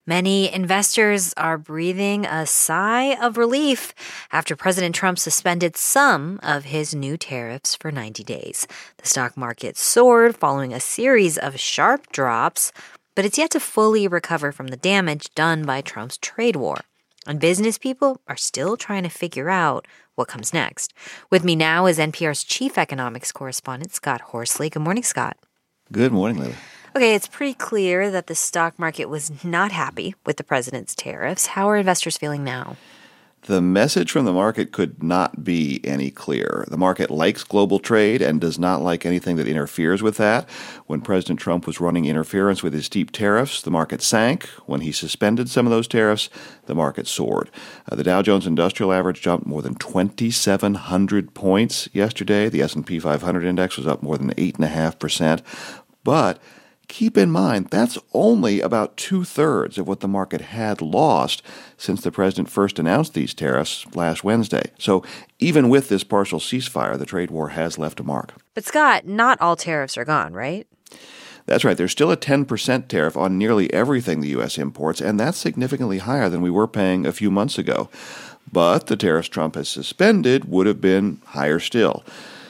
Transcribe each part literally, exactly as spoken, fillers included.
Many investors are breathing a sigh of relief after President Trump suspended some of his new tariffs for ninety days. The stock market soared following a series of sharp drops, but it's yet to fully recover from the damage done by Trump's trade war. And business people are still trying to figure out what comes next. With me now is N P R's chief economics correspondent, Scott Horsley. Good morning, Scott. Good morning, Lily. Okay, it's pretty clear that the stock market was not happy with the president's tariffs. How are investors feeling now? The message from the market could not be any clearer. The market likes global trade and does not like anything that interferes with that. When President Trump was running interference with his steep tariffs, the market sank. When he suspended some of those tariffs, the market soared. Uh, the Dow Jones Industrial Average jumped more than twenty-seven hundred points yesterday. The S and P five hundred index was up more than eight point five percent. But keep in mind, that's only about two-thirds of what the market had lost since the president first announced these tariffs last Wednesday. So even with this partial ceasefire, the trade war has left a mark. But Scott, not all tariffs are gone, right? That's right. There's still a ten percent tariff on nearly everything the U S imports, and that's significantly higher than we were paying a few months ago. But the tariffs Trump has suspended would have been higher still.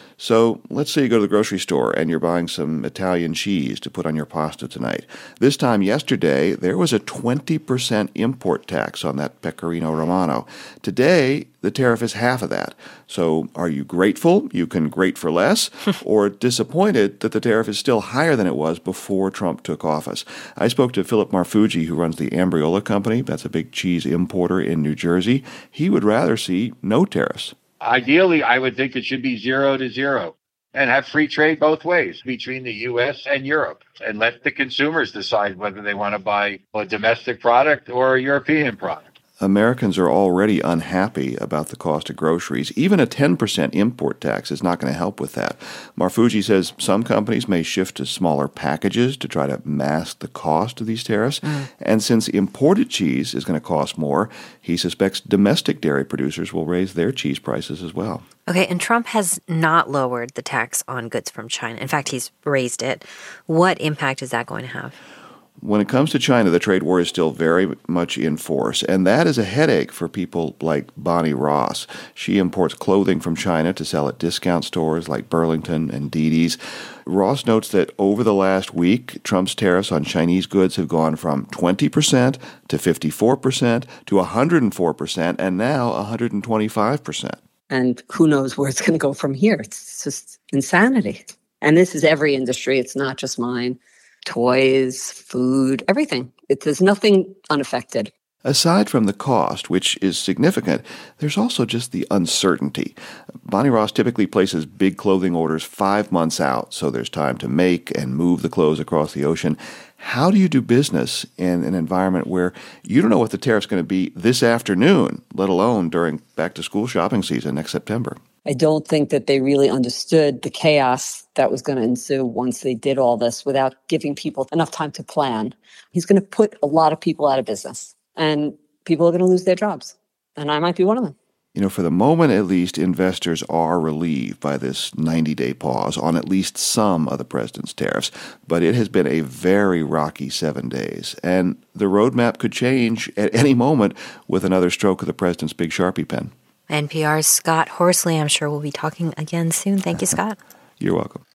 So let's say you go to the grocery store and you're buying some Italian cheese to put on your pasta tonight. This time yesterday, there was a twenty percent import tax on that Pecorino Romano. Today, the tariff is half of that. So are you grateful you can grate for less, or disappointed that the tariff is still higher than it was before Trump took office? I spoke to Philip Marfucci, who runs the Ambriola Company. That's a big cheese importer in New Jersey. He would rather see no tariffs. Ideally, I would think it should be zero to zero and have free trade both ways between the U S and Europe, and let the consumers decide whether they want to buy a domestic product or a European product. Americans are already unhappy about the cost of groceries. Even a ten percent import tax is not going to help with that. Marfucci says some companies may shift to smaller packages to try to mask the cost of these tariffs. Mm. And since imported cheese is going to cost more, he suspects domestic dairy producers will raise their cheese prices as well. Okay, and Trump has not lowered the tax on goods from China. In fact, he's raised it. What impact is that going to have? When it comes to China, the trade war is still very much in force, and that is a headache for people like Bonnie Ross. She imports clothing from China to sell at discount stores like Burlington and Didi's. Ross notes that over the last week, Trump's tariffs on Chinese goods have gone from twenty percent to fifty-four percent to one hundred four percent and now one hundred twenty-five percent. And who knows where it's going to go from here. It's just insanity. And this is every industry. It's not just mine. Toys, food, everything. It, there's nothing unaffected. Aside from the cost, which is significant, there's also just the uncertainty. Bonnie Ross typically places big clothing orders five months out, so there's time to make and move the clothes across the ocean. How do you do business in an environment where you don't know what the tariff's going to be this afternoon, let alone during back-to-school shopping season next September? I don't think that they really understood the chaos that was going to ensue once they did all this without giving people enough time to plan. He's going to put a lot of people out of business, and people are going to lose their jobs. And I might be one of them. You know, for the moment at least, investors are relieved by this ninety-day pause on at least some of the president's tariffs. But it has been a very rocky seven days. And the roadmap could change at any moment with another stroke of the president's big Sharpie pen. N P R's Scott Horsley. I'm sure we'll be talking again soon. Thank you, Scott. You're welcome.